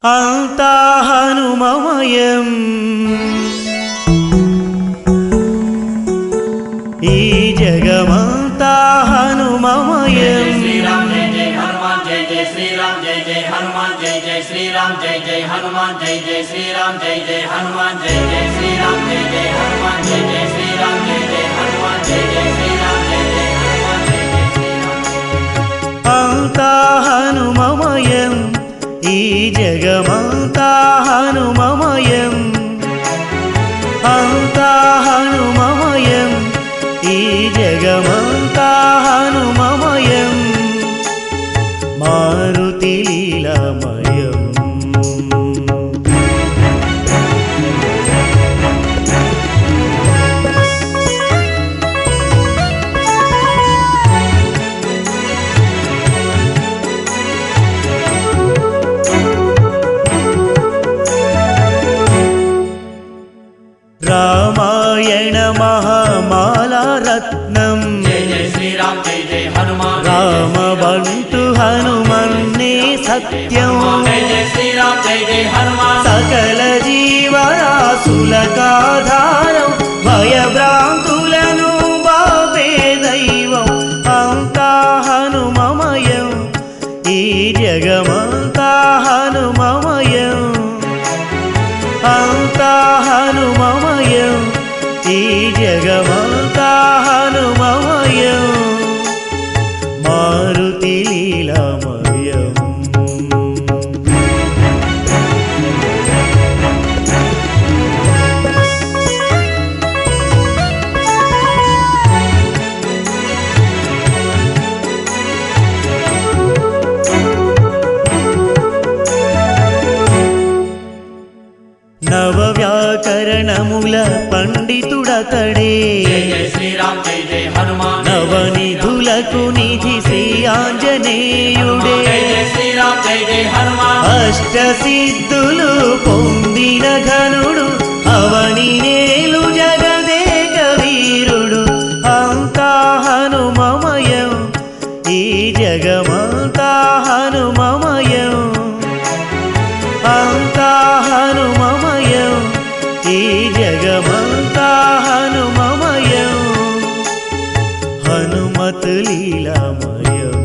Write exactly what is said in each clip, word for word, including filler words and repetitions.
అంతా హనుమమయం ఈ జగమంతా హనుమమయం శ్రీరామ్ జై జై హనుమాన్ జై జై శ్రీరామ్ జై జై హనుమాన్ జై జై శ్రీరామ్ జై జై హనుమాన్ జై జై శ్రీరామ్ జై జై హనుమాన్ జై జై శ్రీరామ్ జై జై హనుమాన్ జై జై శ్రీరామ్ జై జై హనుమాన్ జై జై శ్రీరామ్ జై జై హనుమాన్ జై జై శ్రీరామ్ అంతా హనుమమయం ఈ జగమంతా హనుమమయం అంతా హనుమమయం ఈ జగమంతా హనుమమయం మారుతి లీలామయం రామాయణ మహామాలా రత్నం జై జై శ్రీరామ్ జై జై హనుమాన్ రామబంటు హనుమన్నే సత్యం జై జై శ్రీరామ్ జై జై హనుమాన్ సకల జీవరాశులకాధారం భయభ్రాంతులను బాపే దైవం అంతా హనుమమయం ఈ జగమంతా హనుమమయం అంతా హనుమమయం ఈ జగమంతా హనుమమయం మారుతి లీలామయం నవ వ్యాకరణముల పండితుడతడే జై జై శ్రీరామ్ జై జై హనుమాన్ నవనిధులకు నిధి శ్రీ ఆంజనేయుడే జై జై శ్రీరామ్ జై జై హనుమాన్ అష్ట సిద్ధులు పొందిన ఘనుడు అవని నేలు జగదేక వీరుడు అంతా హనుమమయం ఈ జగమంతా హనుమమయం అంతా హనుమమయం ఈ జగమంతా హనుమమయం హనుమత్ లీలామయం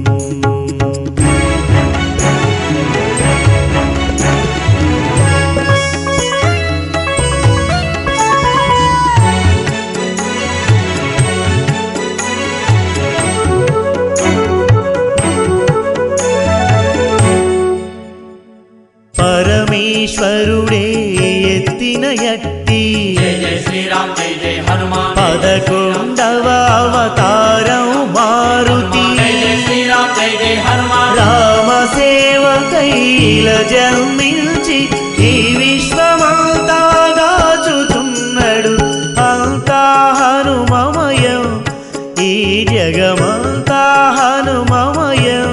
పరమేశ్వరుడే ఎత్తిన ఎట్టి జై జై శ్రీరామ్ జై జై హనుమాన్ పదకొండవ అవతారం మారుతి జై జై శ్రీరామ్ జై జై హనుమాన్ రామ సేవకైల జన్మించి ఈ విశ్వమంతా గాచుచున్నాడు అంతా హనుమమయం ఈ జగమంతా హనుమమయం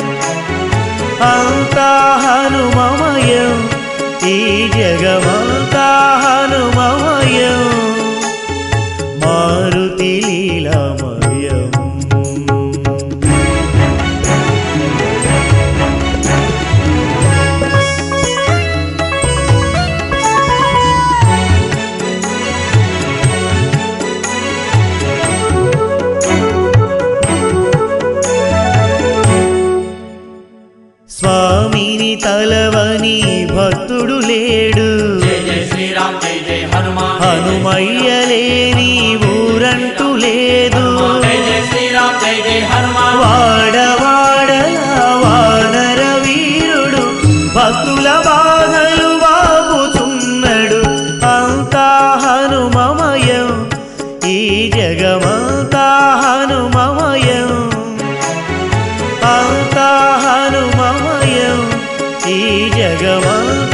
అంతా హనుమమయం ఈ జగమంతా హనుమమయం మారుతి లీలామయం స్వామిని తలవని భక్తుడు లేడు జై జై శ్రీరామ్ జై జై హనుమాన్ హనుమయ్యలేని ఊరంటూ లేదు జై జై శ్రీరామ్ జై జై హనుమాన్ వాడవాడల వానర వీరుడు భక్తుల బాధలు బాపుచున్నాడు అంతా హనుమమయం ఈ జగమంతా హనుమమయం అంతా హనుమమయం ఈ జగమంతా